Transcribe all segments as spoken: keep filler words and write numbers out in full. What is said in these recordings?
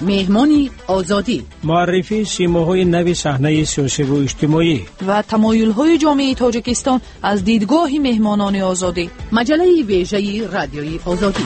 مهمانی آزادی، معرفی سیماهای نوی صحنه سیاسی و اجتماعی و تمایل‌های جامعه تاجیکستان از دیدگاه مهمانان آزادی. مجله ویژه رادیوی آزادی.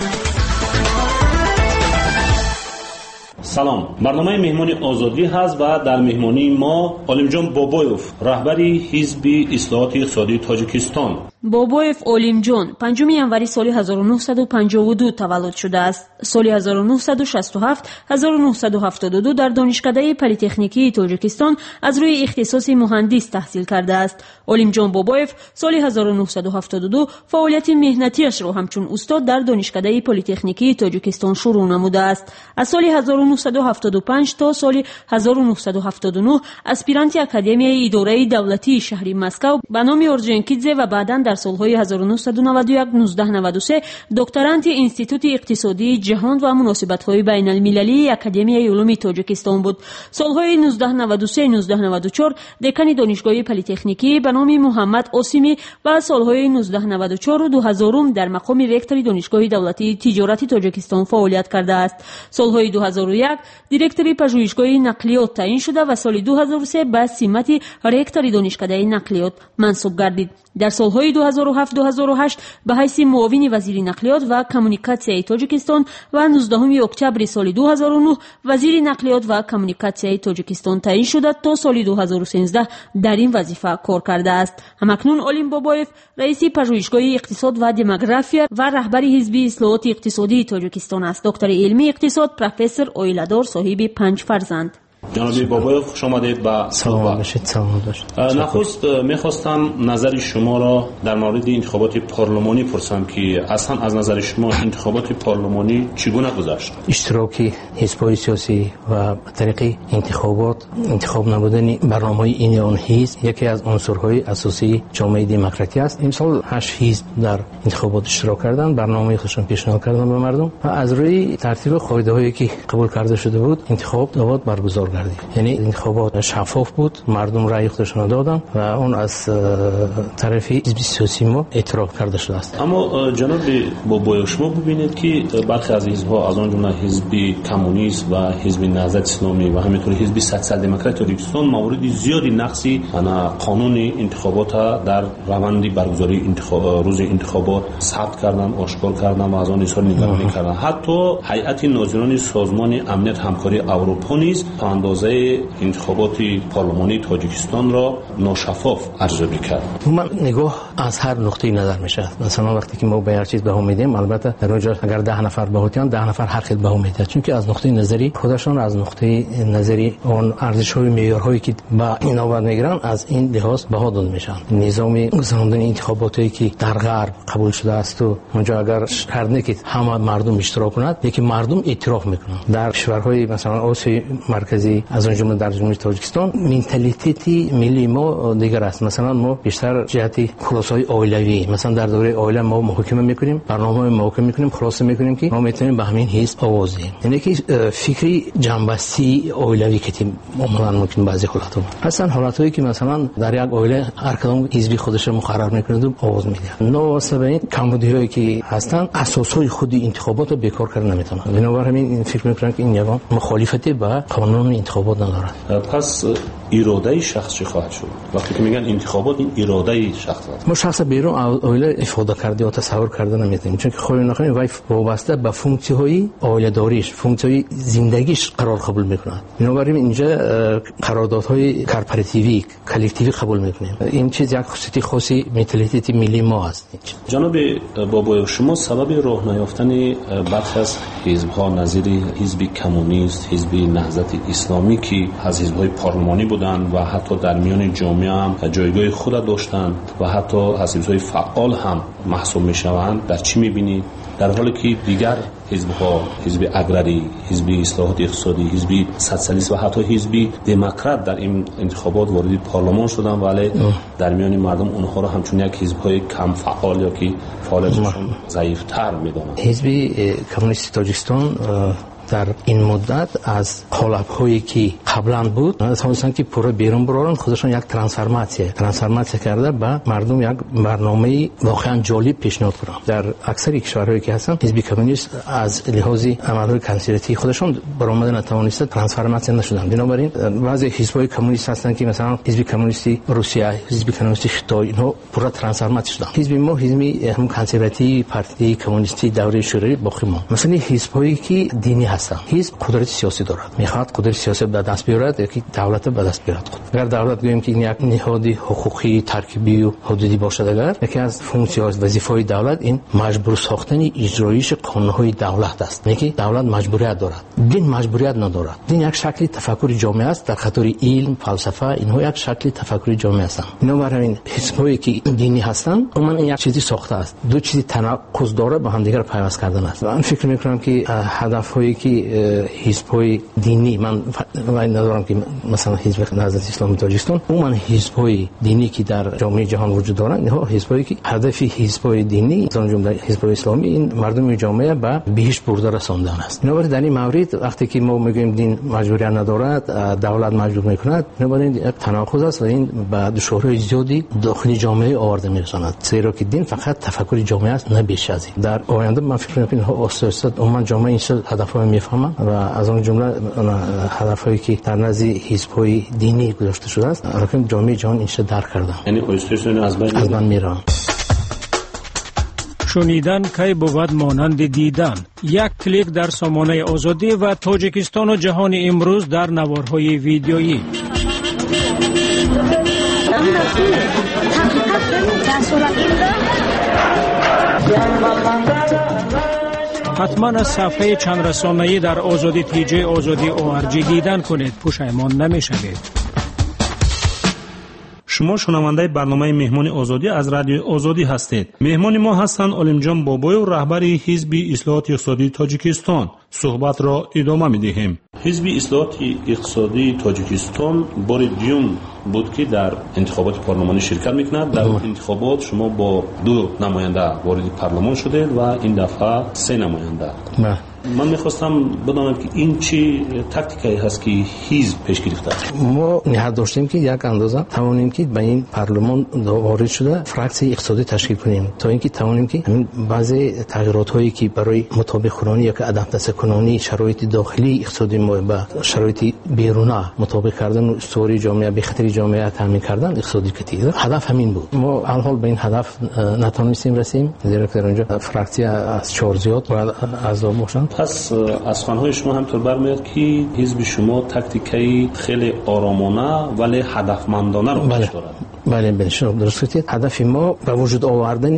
سلام، برنامه مهمانی آزادی هست و در مهمانی ما علیمجان بابایوف، رهبری حزب اصلاحات اقتصادی تاجیکستان. بابایوف علیمجان پنجم ینوری سال هزار و نهصد و پنجاه و دو تولد شده است. سال هزار و نهصد و شصت و هفت هزار و نهصد و هفتاد و دو در دانشکده پلی‌تکنیکی تاجیکستان از روی اختصاص مهندس تحصیل کرده است. علیمجان بابایوف سال هزار و نهصد و هفتاد و دو فعالیت مهنتیش را همچون استاد در دانشکده پلی‌تکنیکی تاجیکستان شروع نموده است. از سال هزار و نهصد و هفتاد و پنج تا سال هزار و نهصد و هفتاد و نه اسپیرانت اکادمی اداره دولتی شهر مسکو به نام اورجنکیدزه و بعداً در سالهای هزار و نهصد و نود و یک نوزده نود و سه دکترانت انستیتوت اقتصادی جهان و مناسبت‌های بین المللی اکادمی علوم تاجیکستان بود. سالهای نوزده نود و سه نوزده نود و چهار دکان دانشگاه پلی‌تکنیکی به نام محمد آسیمی و سالهای نوزده نود و چهار و دو هزار در مقام رکتور دانشگاه دولتی تجارت تاجیکستان فعالیت کرده است. سالهای دو هزار و یک دیرکتور پژوهشگاه نقلیات تعیین شده و سال دو هزار و سه به سمت رکتور دانشکده نقلیات منصوب گردید. در سالهای دو هزار و هفت دو هزار و هشت به حیث معاون وزیر نقلیات و کمیونیکاسیون تاجیکستان و نوزدهم اکتبر سال دو هزار و نه وزیر نقلیات و کمیونیکاسیون تاجیکستان تعیین شده تا سال دو هزار و سیزده در این وظیفه کار کرده است. همکنون علیم بابایوف رئیس پژوهشگاه اقتصاد و دموگرافیا و رهبر حزب اصلاحات اقتصادی تاجیکستان است. دکتر علمی اقتصاد، پروفسور، اویلادار، صاحب پنج فرزند. جناب بابایوف خوش آمدید به سلام باشید. سلام باشید. نخست میخواستم نظر شما را در مورد انتخابات پارلمانی پرسم که اصلا از نظر شما انتخابات پارلمانی چگونه گذشت؟ اشتراکی حزب‌های سیاسی و طریق انتخابات انتخاب نبودن برنامه‌های این آن حزب یکی از عناصرهای اساسی جامعه دموکراتی است. امسال هشت حزب در انتخابات اشتراک کردند، برنامه خودشون پیشنهاد کردند به مردم و از روی ترتیب قاعده‌هایی که قبول کرده شده بود انتخاب داوود برگزار گردید. یعنی انتخابات شفاف بود، مردم رأی خودشون دادن و اون از طرف حزب سیاسی ما اعتراف کرده شده است. اما جناب بابایوف شما ببینید که برخی از حزب‌ها از آن جمله حزب کمونیست و حزب نهضت اسلامی و همینطور حزب سوسیال دموکرات تاجیکستان موارد زیادی نقصی انا قانون انتخابات در روند برگزاری انتخاب روز انتخابات ثبت کردن، آشکار کردن و از آن اظهار نگرانی کردن. حتی هیئت ناظران سازمان امنیت همکاری اروپا نیز تا اندازه انتخابات پارلمانی تاجیکستان را ناشفاف ارزیابی کرد. من نگاه از هر نقطه نظر میشه. مثلا وقتی که ما به هر چیز بها میدیم، البته در اونجا اگر ده نفر بهوتیان ده نفر هر خیل بها میده، چون که از نقطه نظری خودشون از نقطه نظری اون ارزش‌های معیارهایی که با اینا بعد میگیرن از این لحاظ بها داده میشن. نظام گذراندن انتخاباتی که در غرب قبول شده است و اونجا اگر شرط که همه مردم اشتراک کنند، یکی مردم اعتراف میکنن. در کشورهای مثلا آسیای مرکزی از اون جمله در جمهوری تاجیکستان منتالیتی ملی ما دیگر است. مثلا ما بیشتر جهتی خلاصای عائلوی، مثلا در دوره عائله ما محاکمه میکنیم، برنامه محاکمه میکنیم، خلاصه میکنیم که ما میتونیم به همین حزب آواز دهیم. یعنی که فکری جنبستی عائلوی که معمولا ممکن بعضی حالات هستن، حالاتایی که مثلا در یک عائله هر کدام حزبی خودش رو مقرر میکنه و آواز میده. نواسطه این کمبودیایی که هستن اساسهای خود انتخابات رو بیکار کردن نمیتونن. بنابراین این فکر میکنن که این یگان مخالفت با قانون انتخابات ندارد. پس اراده شخص چه خواهد شد؟ وقتی که میگن انتخابات این اراده شخص است. ما شخص بیرون عائله افاده کرده یا تصور کرده نمیتونیم، چون که خود نخواهیم وای وابسته به فونکسیون های عائله داریش، فونکسیون های زندگیش قرار قبول میکنه. بنابراین اینجا قراردادهای کارپوراتیوی کلکتیوی قبول میکنیم. این چیز یک خصوصیت خاصی منتالیتی ملی ما است. جناب بابایوف شما سبب راه نیافتن برخی از حزب‌ها نظیر حزب کمونیست، حزب نهضت اسلامی که از حزب‌های پارلمانی بودند و حتی در میان جامعه هم جایگاه خود داشتند و حتی از حزب‌های فعال هم محسوب میشوند، در چی میبینید؟ در حالی که دیگر حزب‌ها، حزب اگراری، حزب اصلاحات اقتصادی، حزب سوسیالیست و حتی حزب دموکرات در این انتخابات وارد پارلمان شدند، ولی در میان مردم اونها را همچون یک حزب‌های کم فعال یا که فعالیتشون ضعیف‌تر می‌دونند. حزب کمونیست تاجیکستان در این مدت از قالب‌هایی که قبلا بود تونستن که پورا بیرون برارن، خودشون یک ترانسفورماسیون ترانسفورماسیون کرده به مردم یک برنامه واقعا جالب پیشنهاد کردن. در اکثر کشورهایی که هستن حزب کمونیست از لحاظ عملهای کنسیلیتی خودشون برآمده نتوانسته ترانسفورماسیون نشدن. بنابراین بعضی حزب‌های کمونیست هستن که مثلا حزب کمونیستی روسیه، حزب کمونیستی خیتای، اینها پورا ترانسفورماسیون شدن. حزب ما حزب هم کنسرواتیو پارتی کمونیستی دوره شوروی باقی ماند. مثلا حزب‌هایی که دینی هستن، حزب قدرت سیاسی دارد، میخواد قدرت سیاسی به دست بیارد یا که دولت به دست بیارد. خود اگر دولت گوییم که این یک نهاد حقوقی ترکیبی و حدودی باشد، اگر یکی از فونکسی‌های وظیفه‌های دولت این مجبور ساختن اجرایش قانون‌های دولت است. میگه دولت مجبوریت دارد، دین مجبوریت ندارد. دین یک شکلی تفکر جامعه است در خاطر علم، فلسفه، اینها یک شکلی تفکر جامعه است. اینا برای حزب‌هایی که دینی هستند عموما این یک چیزی ساخته است، دو چیزی تناقض داره با هم دیگر پیوست کردن است. من فکر می‌کنم که هدف‌هایی که حزب‌های دینی، من وای ندارم که مثلا حزب نهضت اسلامی تاجیکستان، عموما حزب‌های دینی که در جامعه جهان وجود دارند، اینها حزب‌هایی که هدف حزب‌های دینی از جمله حزب اسلامی این مردم جامعه به بهشت برده رساندن است. بنابراین در این مورد وقتی که ما میگیم دین مجبوریت ندارد، دولت مجبور میکند، بنابراین یک تناقض است و این به دشواری زیادی داخل جامعه آورده میرساند، زیرا که دین فقط تفکر جامعه است نه بیش از این. در آینده من فکر می‌کنم اینها اساساً عموما جامعه این هدف‌ها میفهمند و از آن جمله هدف‌هایی که در نزد حزب‌های دینی گذاشته شده است، راکم جامعه جهان اینش درک کردن، یعنی اوستیشن از بین از من میرن. شنیدن کی بود مانند دیدن. یک کلیک در سامانه آزادی و تاجیکستان و جهان امروز در نوارهای ویدیویی. حتما از صفحه چند رسانه‌ای در آزادی تیجی آزادی او آر جی دیدن کنید، پشیمان نمی‌شوید. شما شنونده برنامه مهمان آزادی از رادیو آزادی هستید. مهمان ما هستند علیمجان بابای و رهبر حزب اصلاحات اقتصادی تاجیکستان. صحبت را ادامه می‌دهیم. حزب اصلاحات اقتصادی تاجیکستان بار دیوم بود که در انتخابات پارلمانی شرکت می‌کند. در این انتخابات شما با دو نماینده وارد پارلمان شدید و این دفعه سه نماینده. نه. من می‌خواستم بدانم که این چی تاکتیکی هست که حزب پیش گرفته. ما نهاد داشتیم که یک اندازه توانیم که به این پارلمان وارد شده فراکسی اقتصادی تشکیل کنیم تا اینکه توانیم که همین بعضی تغییرات‌هایی که برای مطابق خوانی یا که آداپتاسیون کنونی شرایط داخلی اقتصادی ما با شرایط بیرونی مطابق کردن و استوری جامعه به خاطر جامعه تامین کردن اقتصادی کتیده هدف همین بود. ما الحال به این هدف نتونستیم رسیم، زیرا که اونجا فراکسی از چهار زیاد و از باشن. پس از خانهای شما همطور برمیاد که حزب شما تاکتیکی خیلی آرامانه ولی هدفمندانه رو پیش دارد. بله بله شما درست گفتید. هدف ما به وجود آوردن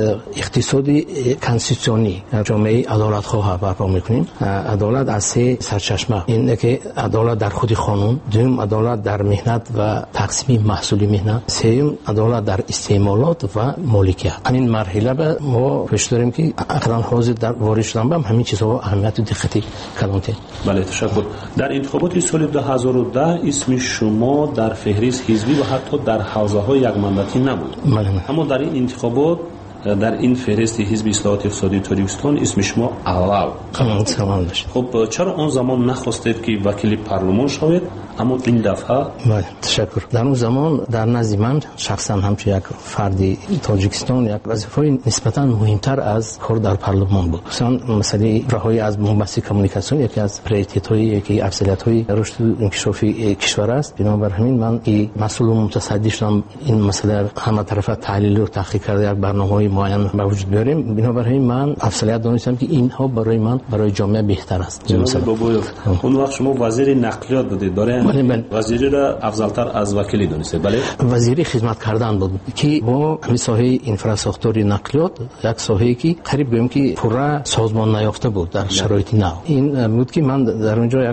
اقتصادی کنستیتوسیونی جامعه عدالت خواه برپا میکنیم. عدالت از سه سرچشمه، اینه که عدالت در خود قانون، دوم عدالت در مهنت و تقسیم محصول مهنت، سوم عدالت در استعمالات و مالکیت. این مرحله به ما پیش داریم که اقران حاضر در وارد شدن به همین چیزها اهمیت و دقت کلانته. بله تشکر. در انتخابات سال دو هزار و ده اسم شما در فهرست حزبی و حتی در حوزه‌های یک مندتی نبود. بله. اما در این انتخابات در این فهرست حزب اصلاحات اقتصادی تاجیکستان اسم شما اول قرار داشت. خب چرا اون زمان نخواستید که وکیل پارلمان شوید اما این دفعه؟ بله تشکر. در اون زمان در نزد من شخصا همچون یک فردی تاجیکستان یک وظیفه نسبتا مهمتر از کار در پارلمان بود. مثلا مسئله رهایی از بنبست کمونیکاسیون یکی از پریورتی‌های یکی افضلیت‌های رشد و انکشاف کشور است. بنابر همین من این مسئول متصدی شدم این مسئله همه طرفه تحلیل و تحقیق کرده یک برنامه‌های معین به وجود بیاریم. بنابر همین من افضلیت دانستم که اینها برای من برای جامعه بهتر است. مثلا اون وقت شما وزیر نقلیات بودید، داره وزیری را افضلتر از وکیلی دانستید؟ بله. وزیری خدمت کردن بود که با همین ساحه اینفراستراکتور نقلیات یک ساحه‌ای که قریب بگیم که پورا سازمان نیافته بود در شرایط نو. این بود که من در اونجا یک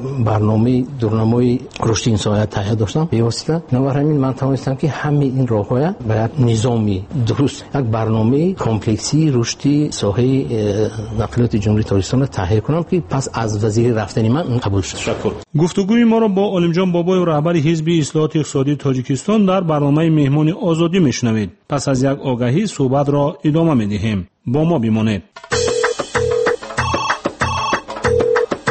برنامه دورنمای رشد این ساحه تهیه داشتم به واسطه. بنابر همین من توانستم که همین این راه‌های با یک نظامی درست یک برنامه کمپلکسی رشدی ساحه نقلیات جمهوری تاجیکستان تهیه کنم که پس از وزیر رفتنی من قبول شد. تشکر. گفتگوی ما را با علیمجان بابای و رهبر حزب اصلاحات اقتصادی تاجیکستان در برنامه مهمان آزادی میشنوید. پس از یک آگهی صحبت را ادامه میدهیم. با ما بمانید.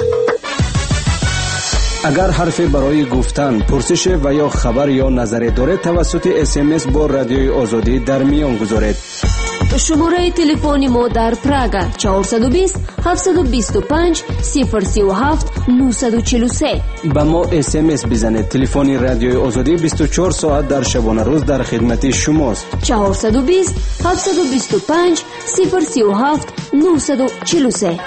اگر حرفی برای گفتن، پرسش و یا خبر یا نظری دارید توسط اس ام اس با رادیوی آزادی در میان گذارید. شماره تلفن ما در پراگ چهارصد و بیست هفتصد و بیست و پنج صفر سی و هفت نهصد و چهل و سه. با ما اس ام اس بزنید. تلفن رادیوی آزادی بیست و چهار ساعت در شبانه روز در خدمت شماست. چهارصد و بیست هفتصد و بیست و پنج صفر سی و هفت نهصد و چهل و سه.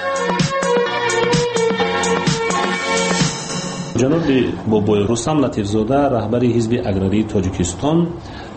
جناب بابای رستم لطیفزاده رهبر حزب اگراری تاجیکستان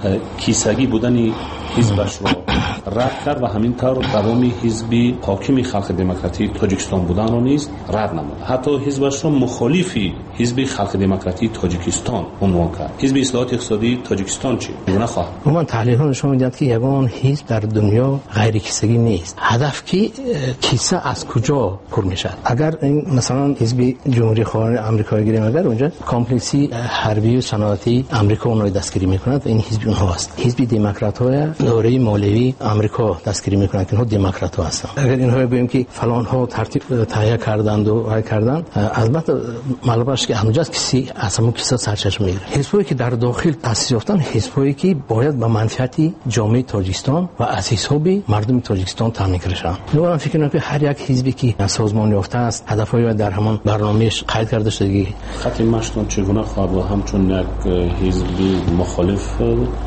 کیسگی بودن حزبش را رد کرد و همینطور قوام حزب حاکم خلق دموکراتی تاجیکستان بودن را نیز رد نمود. حتی حزبش را مخالفی حزب خلق دموکراتی تاجیکستان عنوان کرد. حزب اصلاحات اقتصادی تاجیکستان چی؟ چگونه خواهد؟ من تحلیل ها نشون میدهد که یگان حزب در دنیا غیر کیسگی نیست. هدف که کیسه از کجا پر میشد؟ اگر این مثلا حزب جمهوری خواهان آمریکا گیریم، اگر اونجا کامپلکسی حربی و صنعتی آمریکا اونها دستگیری میکند و این حزب اونها است. حزب دموکرات های دوره مولوی آمریکا دستگیری میکنن که اینها دموکرات ها هستند. اگر اینها بگیم که فلان ها ترتیب تهیه کردند و های کردند، البته معلومه است که اونجاست کسی اصلا کیسه سرچشمه میگیره. حزبی که در داخل تأسیس یافتن، حزبی که باید به منفعت جامعه تاجیکستان و از حساب مردم تاجیکستان تامین کنند. من فکر میکنم که هر یک حزبی که سازمان یافته است هدفهای در همان برنامه‌اش قید کرده شده. خط مشتون چگونه خواهد و همچون یک حزبی مخالف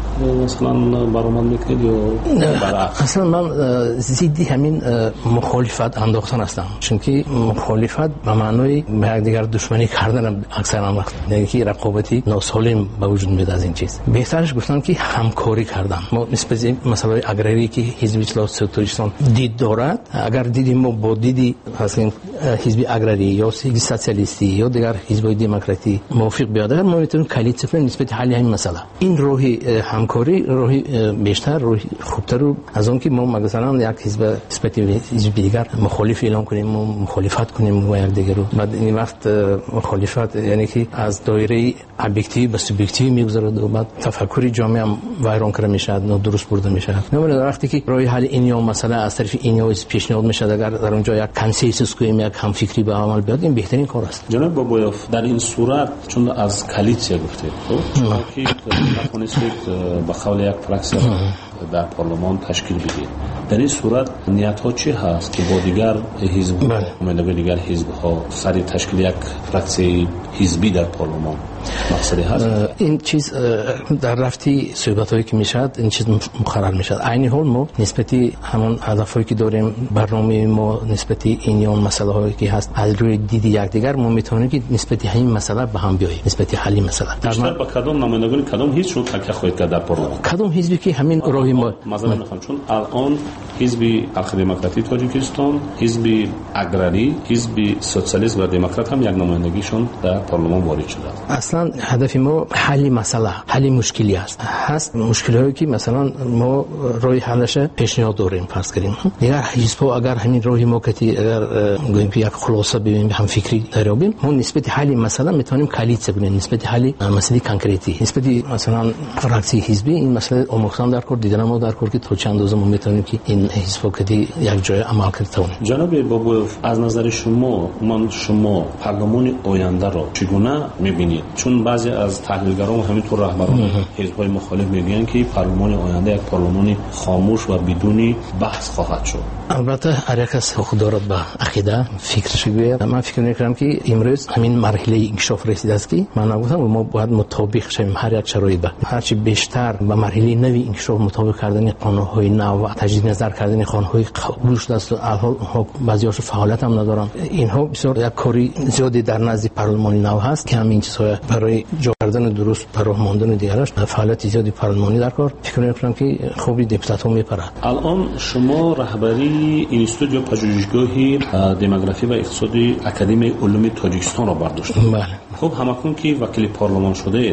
مثلا برآمد میکنید یا برعکس؟ اصلا من ضد همین مخالفت انداختن هستم، چون که مخالفت به معنای به یکدیگر دشمنی کردن اکثرا وقت، یعنی که رقابتی ناسالم به وجود میاد. از این چیز بهترش گفتن که همکاری کردن. ما نسبت مسئله اگراری که حزب اصلاحات تاجیکستان دید دارد، اگر دیدیم ما با دیدی مثلا حزب اگراری یا حزب سوسیالیستی یا دیگر حزب دموکراتی موافق بیاد، ما میتونیم کلید صفر نسبت حل همین مسئله. این راهی همکاری راهی بیشتر راهی خوبتر رو از اون که ما مثلا یک حزب نسبت حزب دیگر مخالف اعلام کنیم و مخالفت کنیم با یک دیگر رو، بعد این وقت مخالفت یعنی که از دایره ابجکتیو به سوبجکتیو میگذره و بعد تفکر جامعه هم ویران کرده میشه، درست برده میشه. نمیدونم وقتی که راه حل این یا مسئله از طرف این یا پیشنهاد میشه، اگر در اونجا یک کنسنسوس کنیم، یک همفکری به عمل بیاد، این بهترین کار است. جناب بابایوف، در این صورت چون از کلیت گفتید خب شما که نتونستید به قول یک فراکسیون در پارلمان تشکیل بدید، در این صورت نیت ها چی هست که با دیگر حزب نمایندگان دیگر حزب ها سر تشکیل یک فراکسی حزبی در پارلمان مقصدی هست؟ این چیز در رفتی صحبت هایی که میشد این چیز مقرر میشد. عین حال ما نسبتی همون هدف هایی که داریم، برنامه ما نسبتی این یا اون مسئله هایی که هست از روی دیدی یکدیگر ما میتونیم که نسبتی همین مسئله به هم بیاییم، نسبتی حل مسئله. بیشتر با کدام نمایندگان کدام حزب شو تکیه خواهید کرد در پارلمان؟ کدام حزبی که همین راهی ما مثلا میخوام، چون الان حزب خلق دموکراتی تاجیکستان، حزب اگراری، حزب سوسیالیست و دموکرات هم یک نمایندگیشون در پارلمان وارد شده است. اصلا هدف ما حل مسئله، حل مشکلی است. هست مشکلی که مثلا ما راه حلش پیشنهاد داریم فرض کنیم. دیگر حزب‌ها اگر همین راهی ما که اگر گوییم که یک خلاصه ببینیم هم فکری داریم، ما نسبت حل مسئله میتونیم کلیت بگیم، نسبت حل مسئله کانکریتی، نسبت مثلا فراکسی حزبی این مسئله آموختن در کار دیدن ما در کار که تا چند روز ما میتونیم که این حزب‌ها که یک جای عمل کنه. جناب بابایوف، از نظر شما من شما پارلمان آینده را چگونه میبینید؟ چون بعضی از تحلیلگران و همینطور رهبران حزب‌های مخالف میگن که پارلمان آینده یک پارلمان خاموش و بدون بحث خواهد شد. البته هر یک از حق دارد به عقیده فکرش بگوید. من فکر می‌کنم که امروز همین مرحله انکشاف رسیده است که من نگفتم ما باید مطابق شویم هر یک شرایط به هرچی بیشتر به مرحله نوی انکشاف مطابق کردن قانون‌های نو و تجدید نظر کردن قانون‌های قبول شده است. الان بعضی‌هاش فعالیت هم ندارن. اینها بسیار یک کاری زیادی در نزد پارلمان نو هست که همین چیزها برای جا کردن درست برای ماندن دیگرش فعالیت زیادی پارلمانی در کار. فکر می‌کنم که خوبی دپوتات هم میپرد. الان شما رهبری اینستیتوت یا پژوهشگاه دموگرافی و اقتصادی اکادمی علوم تاجیکستان را برداشتید. بله. خب همکنون که وکیل پارلمان شده،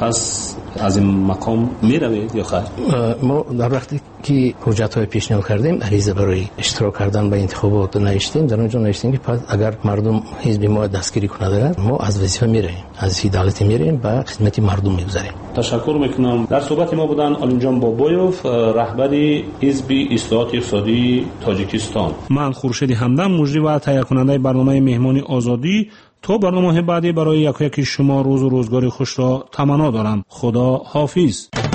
پس از این مقام میروید یا خیر؟ ما در وقتی که حجت‌های پیشنهاد کردیم عریضه برای اشتراک کردن به انتخابات نوشتیم، در اونجا نوشتیم که پس اگر مردم حزب ما دستگیری کنند ما از وظیفه میریم، از عدالت میریم و خدمت مردم میگذاریم. تشکر میکنم. در صحبت ما بودن علیمجان بابایوف، رهبری حزب اصلاحات اقتصادی تاجیکستان. من خورشید همدم، مجری و تهیه کننده برنامه مهمانی آزادی تا برنامه بعدی برای یک یکی شما روز و روزگار خوش را تمنا دارم. خدا حافظ.